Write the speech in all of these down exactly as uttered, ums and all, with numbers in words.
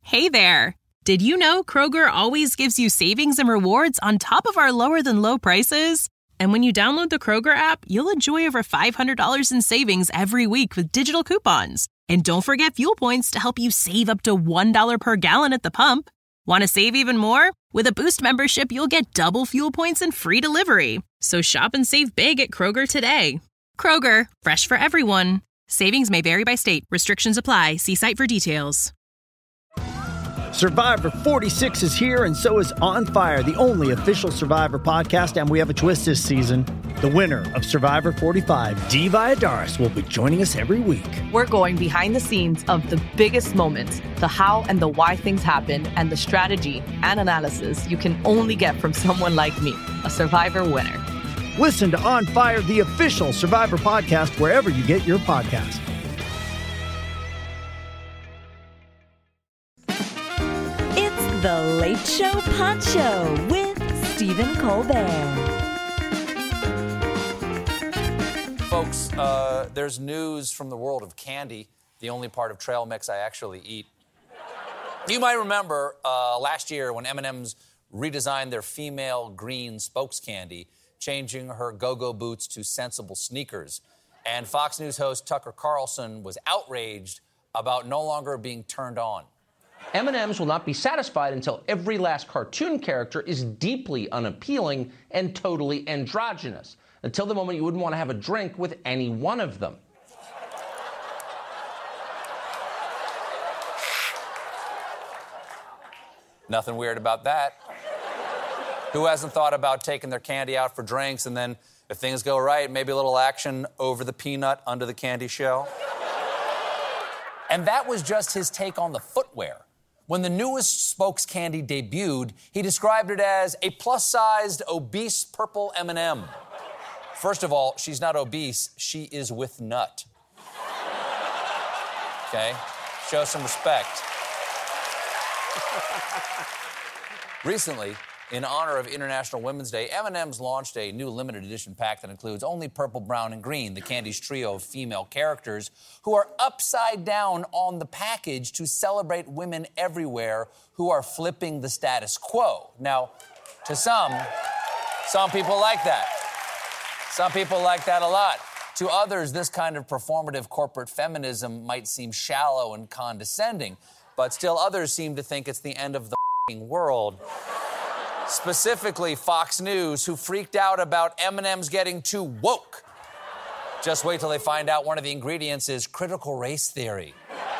Hey there! Did you know Kroger always gives you savings and rewards on top of our lower-than-low prices? And when you download the Kroger app, you'll enjoy over five hundred dollars in savings every week with digital coupons. And don't forget fuel points to help you save up to one dollar per gallon at the pump. Want to save even more? With a Boost membership, you'll get double fuel points and free delivery. So shop and save big at Kroger today. Kroger, fresh for everyone. Savings may vary by state. Restrictions apply. See site for details. Survivor forty-six is here, and so is On Fire, the only official Survivor podcast, and we have a twist this season. The winner of Survivor forty-five, Dee Valladares, will be joining us every week. We're going behind the scenes of the biggest moments, the how and the why things happen, and the strategy and analysis you can only get from someone like me, a Survivor winner. Listen to On Fire, the official Survivor podcast, wherever you get your podcast. The Late Show Pod Show with Stephen Colbert. Folks, uh, there's news from the world of candy, the only part of trail mix I actually eat. You might remember uh, last year when M and M's redesigned their female green spokes candy, changing her go-go boots to sensible sneakers. And Fox News host Tucker Carlson was outraged about no longer being turned on. M and M's will not be satisfied until every last cartoon character is deeply unappealing and totally androgynous, until the moment you wouldn't want to have a drink with any one of them. Nothing weird about that. Who hasn't thought about taking their candy out for drinks and then, if things go right, maybe a little action over the peanut under the candy shell? And that was just his take on the footwear. When the newest spokes candy debuted, he described it as a plus-sized, obese purple M and M. First of all, she's not obese, she is with nut. Okay? Show some respect. Recently, in honor of International Women's Day, M and M's launched a new limited edition pack that includes only purple, brown, and green, the candy's trio of female characters who are upside down on the package to celebrate women everywhere who are flipping the status quo. Now, to some, some people like that. Some people like that a lot. To others, this kind of performative corporate feminism might seem shallow and condescending, but still others seem to think it's the end of the f***ing world. Specifically Fox News, who freaked out about M and M's getting too woke. Just wait till they find out one of the ingredients is critical race theory.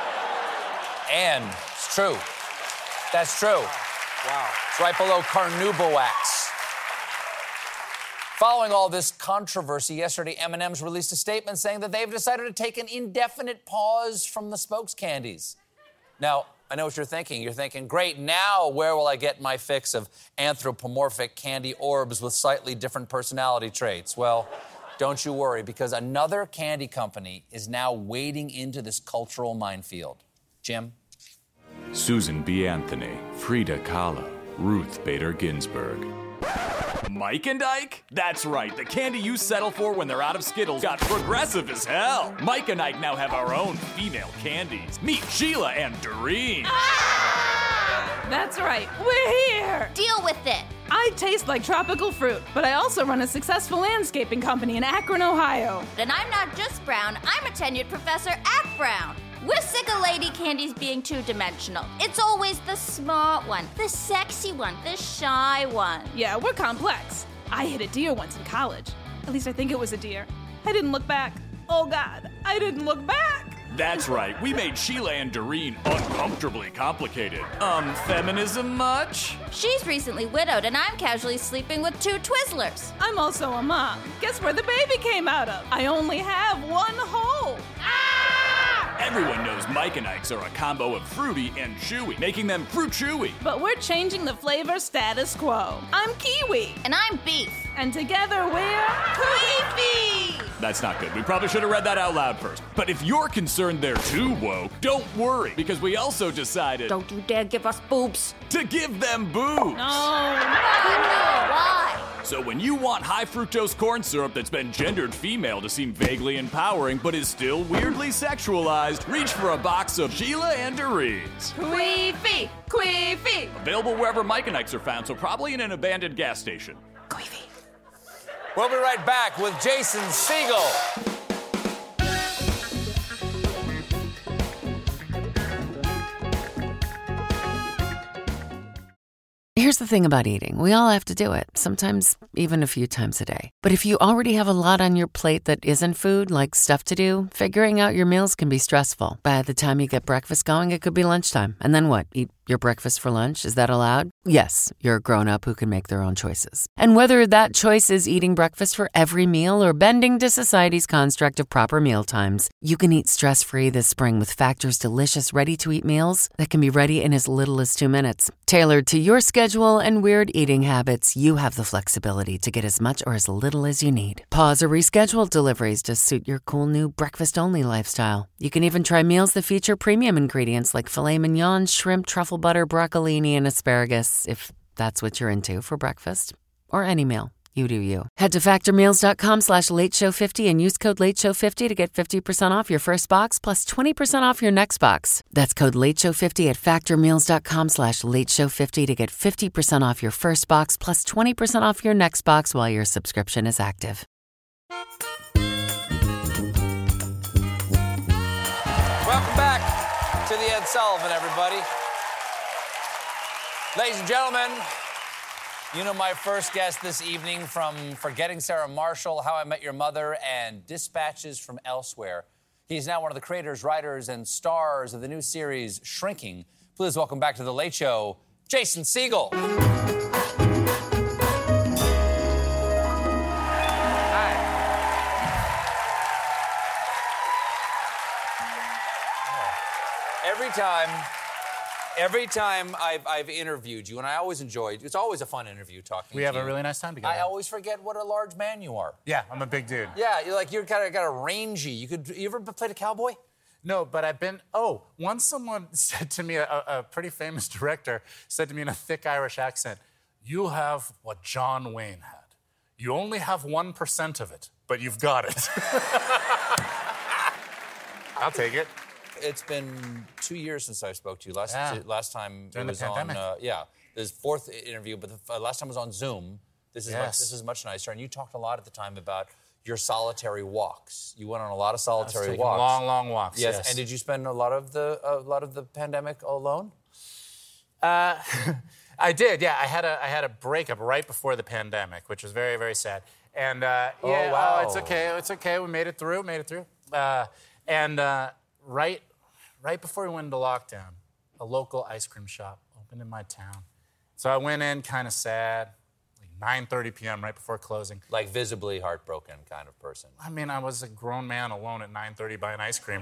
And it's true. That's true. Wow. It's right below carnauba-wax. Following all this controversy, yesterday M and M's released a statement saying that they've decided to take an indefinite pause from the spokes candies. Now, I know what you're thinking. You're thinking, great, now where will I get my fix of anthropomorphic candy orbs with slightly different personality traits? Well, don't you worry, because another candy company is now wading into this cultural minefield. Jim? Susan B. Anthony, Frida Kahlo, Ruth Bader Ginsburg. Mike and Ike? That's right, the candy you settle for when they're out of Skittles got progressive as hell. Mike and Ike now have our own female candies. Meet Sheila and Doreen. Ah! That's right, we're here. Deal with it. I taste like tropical fruit, but I also run a successful landscaping company in Akron, Ohio. Then I'm not just Brown, I'm a tenured professor at Brown. We're sick of lady candies being two-dimensional. It's always the smart one, the sexy one, the shy one. Yeah, we're complex. I hit a deer once in college. At least I think it was a deer. I didn't look back. Oh, God, I didn't look back. That's right, we made Sheila and Doreen uncomfortably complicated. Um, feminism much? She's recently widowed, and I'm casually sleeping with two Twizzlers. I'm also a mom. Guess where the baby came out of? I only have one hole. Everyone knows Mike and Ike's are a combo of fruity and chewy, making them fruit chewy. But we're changing the flavor status quo. I'm kiwi. And I'm beef. And together we're Queefy. That's not good. We probably should have read that out loud first. But if you're concerned they're too woke, don't worry, because we also decided... Don't you dare give us boobs. ...to give them boobs. No. Oh, no. Why? So when you want high fructose corn syrup that's been gendered female to seem vaguely empowering but is still weirdly sexualized, reach for a box of Sheila and Dorees. Queefy, queefy. Available wherever Mike and Ike's are found, so probably in an abandoned gas station. Queefy. We'll be right back with Jason Segel. Here's the thing about eating. We all have to do it, sometimes even a few times a day. But if you already have a lot on your plate that isn't food, like stuff to do, figuring out your meals can be stressful. By the time you get breakfast going, it could be lunchtime. And then what? Eat your breakfast for lunch? Is that allowed? Yes, you're a grown-up who can make their own choices. And whether that choice is eating breakfast for every meal or bending to society's construct of proper meal times, you can eat stress-free this spring with Factor's delicious ready-to-eat meals that can be ready in as little as two minutes. Tailored to your schedule and weird eating habits, you have the flexibility to get as much or as little as you need. Pause or reschedule deliveries to suit your cool new breakfast-only lifestyle. You can even try meals that feature premium ingredients like filet mignon, shrimp, truffle butter, broccolini, and asparagus, if that's what you're into for breakfast. Or any meal. You do you. Head to factormeals.com slash late show 50 and use code late show fifty to get fifty percent off your first box plus twenty percent off your next box. That's code late show fifty at factormeals.com slash late show 50 to get fifty percent off your first box plus twenty percent off your next box while your subscription is active. Welcome back to the Ed Sullivan, everybody. Ladies and gentlemen, you know my first guest this evening from Forgetting Sarah Marshall, How I Met Your Mother, and Dispatches from Elsewhere. He's now one of the creators, writers, and stars of the new series Shrinking. Please welcome back to The Late Show, Jason Segel. Hi. Every time... Every time I've, I've interviewed you, and I always enjoyed, it's always a fun interview talking we to you. have a really nice time together. I always forget what a large man you are. Yeah, I'm a big dude. Yeah, you're like, you're kind of got a rangy. You could, you ever played a cowboy? No, but I've been, oh, once someone said to me, a, a pretty famous director said to me in a thick Irish accent, you have what John Wayne had. You only have one percent of it, but you've got it. I'll take it. It's been two years since I spoke to you. Last Yeah. t- last time During it was the on. pandemic. Uh, yeah, this fourth interview, but the uh, last time was on Zoom. This is Yes. much, this is much nicer. And you talked a lot at the time about your solitary walks. You went on a lot of solitary taking walks. long, long walks. Yes. Yes. And did you spend a lot of the a lot of the pandemic alone? Uh, I did. Yeah, I had a I had a breakup right before the pandemic, which was very, very sad. And uh, Oh, yeah, wow. oh, it's okay. It's okay. We made it through. Made it through. Uh, and uh, right. Right before we went into lockdown, a local ice cream shop opened in my town. So I went in kind of sad, like nine thirty p.m. right before closing. Like visibly heartbroken kind of person. I mean, I was a grown man alone at nine thirty buying ice cream.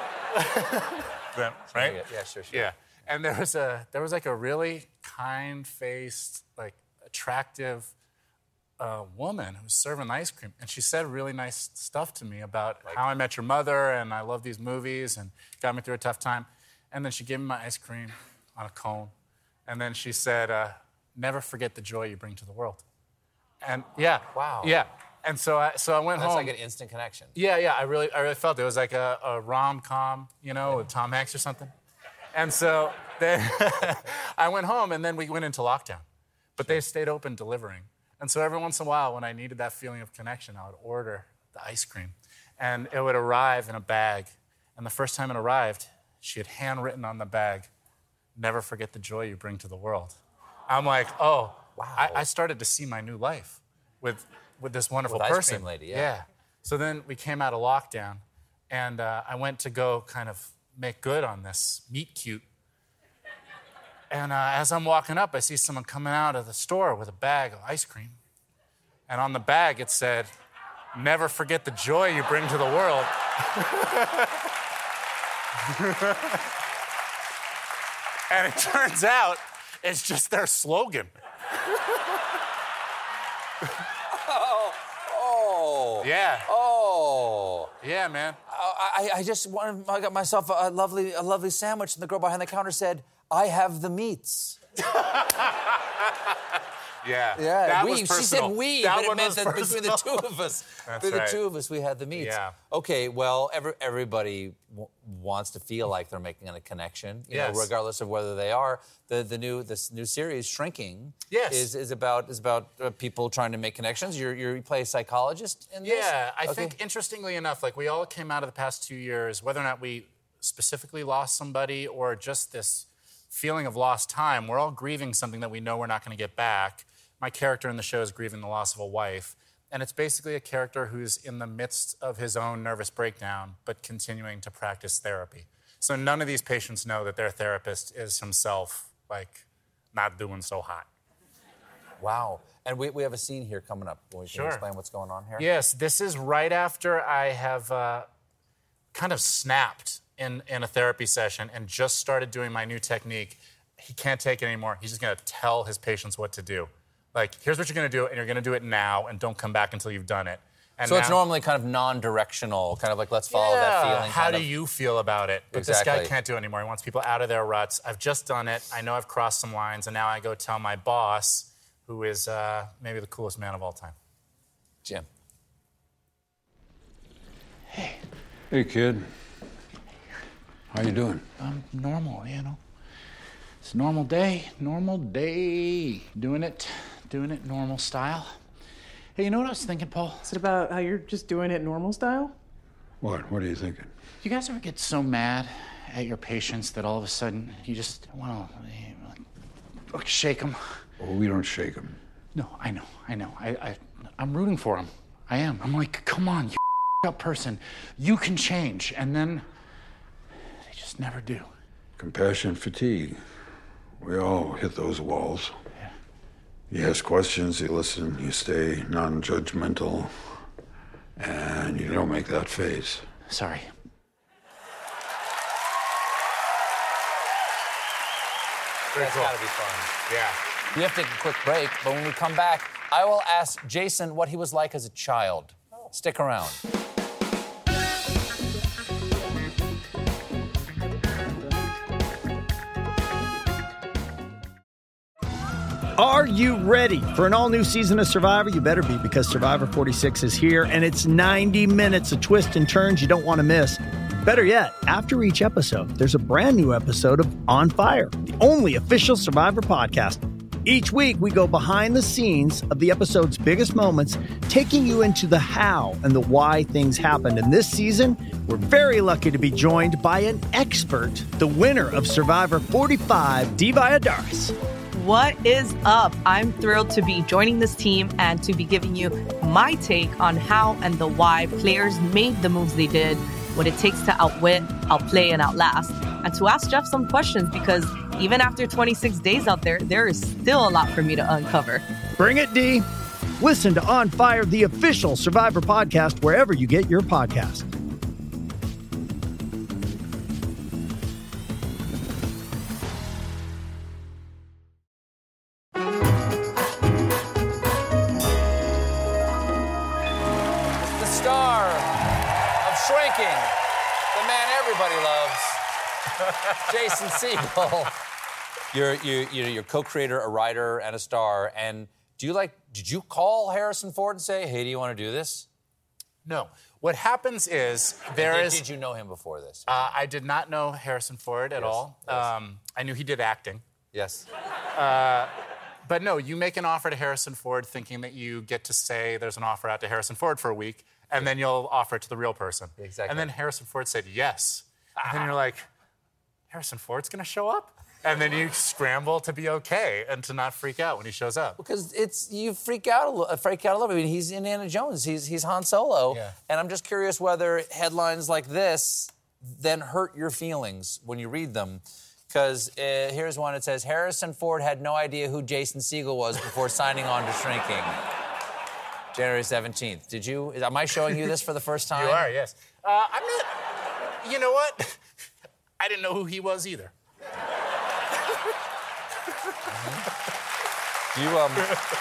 Then, right? Yeah, sure, sure. Yeah. And there was a there was like a really kind-faced, like attractive uh, woman who was serving ice cream, and she said really nice stuff to me about Like- How I Met Your Mother, and I love these movies, and got me through a tough time. And then she gave me my ice cream on a cone, and then she said, uh, "Never forget the joy you bring to the world." And yeah, Wow. yeah. And so I so I went That's home. like an instant connection. Yeah, yeah, I really, I really felt it. It was like a, a rom-com, you know, with Tom Hanks or something. And so then I went home, and then we went into lockdown. But they stayed open delivering. And so every once in a while, when I needed that feeling of connection, I would order the ice cream. And it would arrive in a bag. And the first time it arrived, she had handwritten on the bag, "Never forget the joy you bring to the world." I'm like, oh, Wow. I, I started to see my new life with, with this wonderful With ice person. cream lady, yeah. So then we came out of lockdown, and uh, I went to go kind of make good on this meet cute. And uh, as I'm walking up, I see someone coming out of the store with a bag of ice cream. And on the bag, it said, "Never forget the joy you bring to the world." And it turns out it's just their slogan. Oh, oh. Yeah. Oh. Yeah, man. I, I just wanted, I got myself a lovely, a lovely sandwich, and the girl behind the counter said, "I have the meats." Yeah. Yeah, that we. was She personal. said we, that but it one meant was that between the personal. two of us, That's between right. the two of us, we had the meets. Yeah. Okay, well, every, everybody w- wants to feel like they're making a connection, you Yes. know, regardless of whether they are. The the new this new series, Shrinking, Yes. is is about is about uh, people trying to make connections. You're, you're, you play a psychologist in this? Yeah, I Okay. think interestingly enough, like we all came out of the past two years, whether or not we specifically lost somebody or just this feeling of lost time, we're all grieving something that we know we're not going to get back. My character in the show is grieving the loss of a wife. And it's basically a character who's in the midst of his own nervous breakdown, but continuing to practice therapy. So none of these patients know that their therapist is himself, like, not doing so hot. Wow. And we, we have a scene here coming up. Can you Sure. explain what's going on here? Yes, this is right after I have uh, kind of snapped in, in a therapy session and just started doing my new technique. He can't take it anymore. He's just going to tell his patients what to do. Like, here's what you're going to do, and you're going to do it now, and don't come back until you've done it. And so it's now- normally kind of non-directional, kind of like let's follow yeah, that feeling. How kind do of. you feel about it? But Exactly. this guy can't do it anymore. He wants people out of their ruts. I've just done it. I know I've crossed some lines, and now I go tell my boss, who is uh, maybe the coolest man of all time. Jim. Hey, kid. How you doing? I'm normal, you know. It's a normal day, normal day. Doing it, doing it normal style. Hey, you know what I was thinking, Paul? Is it about how you're just doing it normal style? What? What are you thinking? You guys ever get so mad at your patients that all of a sudden you just want to like, shake them? Well, we don't shake them. No, I know, I know. I, I, I'm rooting for them. I am. I'm like, come on, you up person. You can change. And then they just never do. Compassion fatigue. We all hit those walls. Yeah. You ask questions, you listen, you stay non-judgmental, and you don't make that face. Sorry. That's got to be fun. Yeah. We have to take a quick break, but when we come back, I will ask Jason what he was like as a child. Stick around. Are you ready for an all-new season of Survivor? You better be, because Survivor forty-six is here, and it's ninety minutes of twists and turns you don't want to miss. Better yet, after each episode, there's a brand new episode of On Fire, the only official Survivor podcast. Each week, we go behind the scenes of the episode's biggest moments, taking you into the how and the why things happened. And this season, we're very lucky to be joined by an expert, the winner of Survivor forty-five, Dee Valladares. What is up? I'm thrilled to be joining this team and to be giving you my take on how and the why players made the moves they did, what it takes to outwit, outplay, and outlast, and to ask Jeff some questions, because even after twenty-six days out there, there is still a lot for me to uncover. Bring it, D. Listen to On Fire, the official Survivor podcast, wherever you get your podcast. The star of Shrinking, the man everybody loves, Jason Segel. You're, you're, you're, you're co-creator, a writer, and a star. And do you like, did you call Harrison Ford and say, hey, do you want to do this? No. What happens is there did, is. Did you know him before this? Uh, I did not know Harrison Ford at Yes, all. yes. Um, I knew he did acting. Yes. Uh, but no, you make an offer to Harrison Ford thinking that you get to say there's an offer out to Harrison Ford for a week, and then you'll offer it to the real person. Exactly. And then Harrison Ford said yes. And then you're like, Harrison Ford's going to show up? And then you scramble to be okay and to not freak out when he shows up. Because it's you freak out a little, freak out a little bit. I mean, he's Indiana Jones. He's he's Han Solo. Yeah. And I'm just curious whether headlines like this then hurt your feelings when you read them. Because uh, here's one. It says Harrison Ford had no idea who Jason Segel was before signing on to Shrinking. January seventeenth. Did you? Am I showing you this for the first time? You are, yes. Uh, I'm not. You know what? I didn't know who he was either. You um.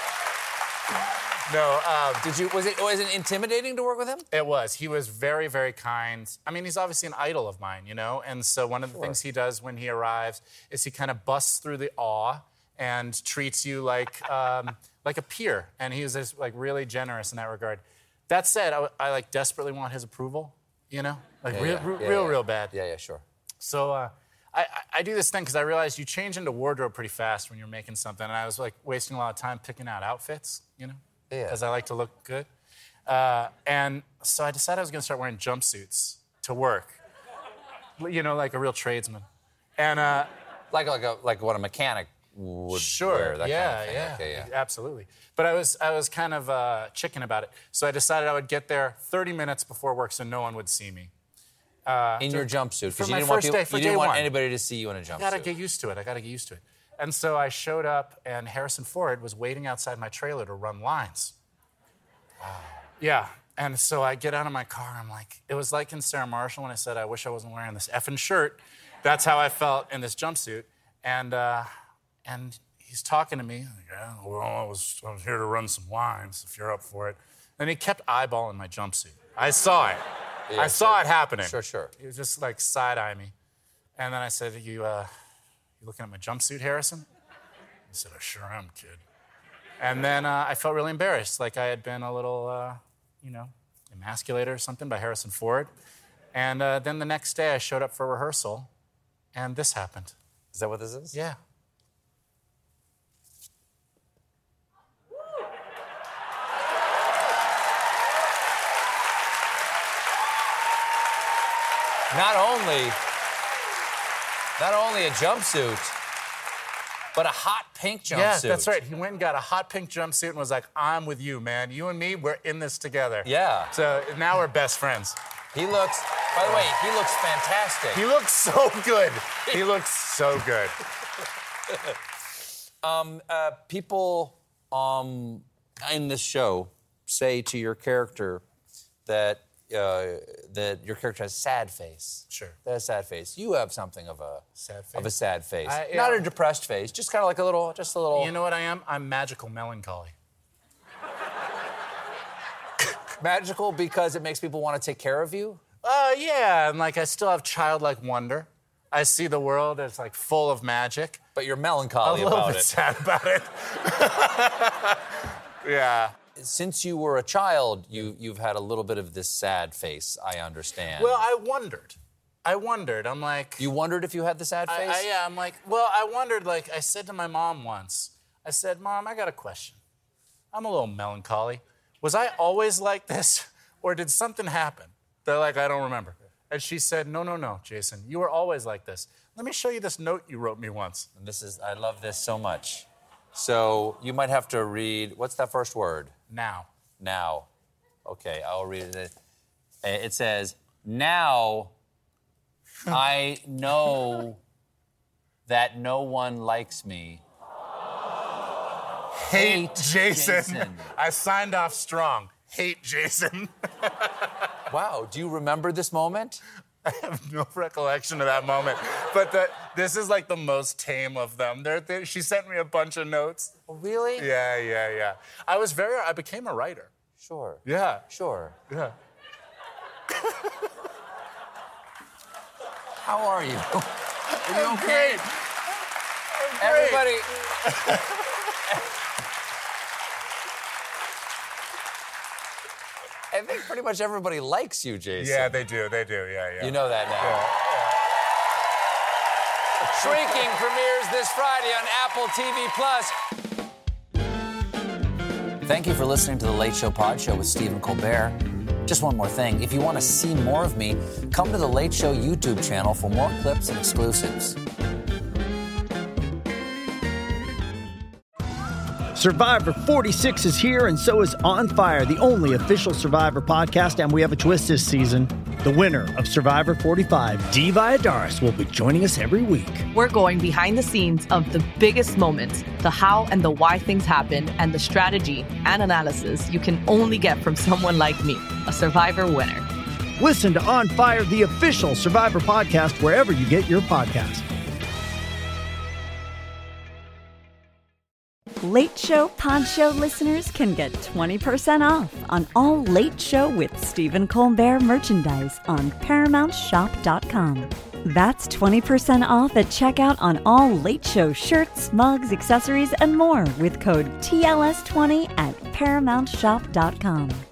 No. Um, Did you? Was it? Was it intimidating to work with him? It was. He was very, very kind. I mean, he's obviously an idol of mine, you know? And so one of the Sure. things he does when he arrives is he kind of busts through the awe and treats you like um, like a peer. And he was just like really generous in that regard. That said, I, I like desperately want his approval, you know? Like Yeah, real, yeah, real, yeah, real, yeah. real bad. Yeah, yeah, sure. So uh, I, I, I do this thing because I realized you change into wardrobe pretty fast when you're making something. And I was like wasting a lot of time picking out outfits, you know? Yeah. Because I like to look good. Uh, and so I decided I was going to start wearing jumpsuits to work. You know, like a real tradesman. And uh, like like a like what a mechanic would sure, wear, that yeah, kind of thing. yeah, Okay, yeah. absolutely. But I was I was kind of uh, chicken about it, so I decided I would get there thirty minutes before work, so no one would see me. Uh, In to- your jumpsuit, for because you my didn't want first people, day, for you didn't day want one. anybody to see you in a I jumpsuit. gotta get used to it. I gotta get used to it. And so I showed up, and Harrison Ford was waiting outside my trailer to run lines. Wow. Yeah. And so I get out of my car. I'm like, it was like in Sarah Marshall when I said, I wish I wasn't wearing this effing shirt. That's how I felt in this jumpsuit. And uh, and he's talking to me. Like, yeah, well, I was, I was here to run some lines if you're up for it. And he kept eyeballing my jumpsuit. I saw it. Yeah, I saw sure. it happening. Sure, sure. He was just like side-eyeing me. And then I said, you, uh, you looking at my jumpsuit, Harrison? He said, I sure am, kid. And then uh, I felt really embarrassed, like I had been a little, uh, you know, emasculated or something by Harrison Ford. And uh, then the next day I showed up for rehearsal, and this happened. Is that what this is? Yeah. Not only, not only a jumpsuit, but a hot pink jumpsuit. Yeah, that's right. He went and got a hot pink jumpsuit and was like, I'm with you, man. You and me, we're in this together. Yeah. So now we're best friends. He looks, by the way, he looks fantastic. He looks so good. He looks so good. um, uh, people um, in this show say to your character that uh, that your character has a sad face. Sure. That has a sad face. You have something of a sad face. Of a sad face. I- Not yeah. a depressed face, just kind of like a little, just a little. You know what I am? I'm magical melancholy. Magical because it makes people want to take care of you? Uh, yeah, and like I still have childlike wonder. I see the world as like full of magic. But you're melancholy a little about bit it. sad about it. Yeah. Since you were a child, you, you've had a little bit of this sad face, I understand. Well, I wondered. I wondered. I'm like... You wondered if you had the sad I, face? I, yeah, I'm like, well, I wondered, like, I said to my mom once, I said, Mom, I got a question. I'm a little melancholy. Was I always like this, or did something happen? They're like, I don't remember. And she said, no, no, no, Jason, you were always like this. Let me show you this note you wrote me once. And this is, I love this so much. So you might have to read, what's that first word? Now. Now. Okay, I'll read it. It says, now I know that no one likes me. Hate, Jason. Jason. I signed off strong. Hate Jason. Wow, do you remember this moment? I have no recollection of that moment. But the, this is like the most tame of them. They're, they, she sent me a bunch of notes. Oh, really? Yeah, yeah, yeah. I was very, I became a writer. Sure. Yeah. Sure. Yeah. How are you? Are you I'm okay? great. I'm great. Everybody. I think pretty much everybody likes you, Jason. Yeah, they do. They do. Yeah, yeah. You know that now. Yeah. Shrinking premieres this Friday on Apple T V Plus. Thank you for listening to The Late Show Pod Show with Stephen Colbert. Just one more thing. If you want to see more of me, come to The Late Show YouTube channel for more clips and exclusives. Survivor forty-six is here, and so is On Fire, the only official Survivor podcast, and we have a twist this season. The winner of Survivor forty-five, Dee Valladares, will be joining us every week. We're going behind the scenes of the biggest moments, the how and the why things happen, and the strategy and analysis you can only get from someone like me, a Survivor winner. Listen to On Fire, the official Survivor podcast, wherever you get your podcasts. Late Show Pod Show listeners can get twenty percent off on all Late Show with Stephen Colbert merchandise on paramount shop dot com. That's twenty percent off at checkout on all Late Show shirts, mugs, accessories, and more with code T L S twenty at paramount shop dot com.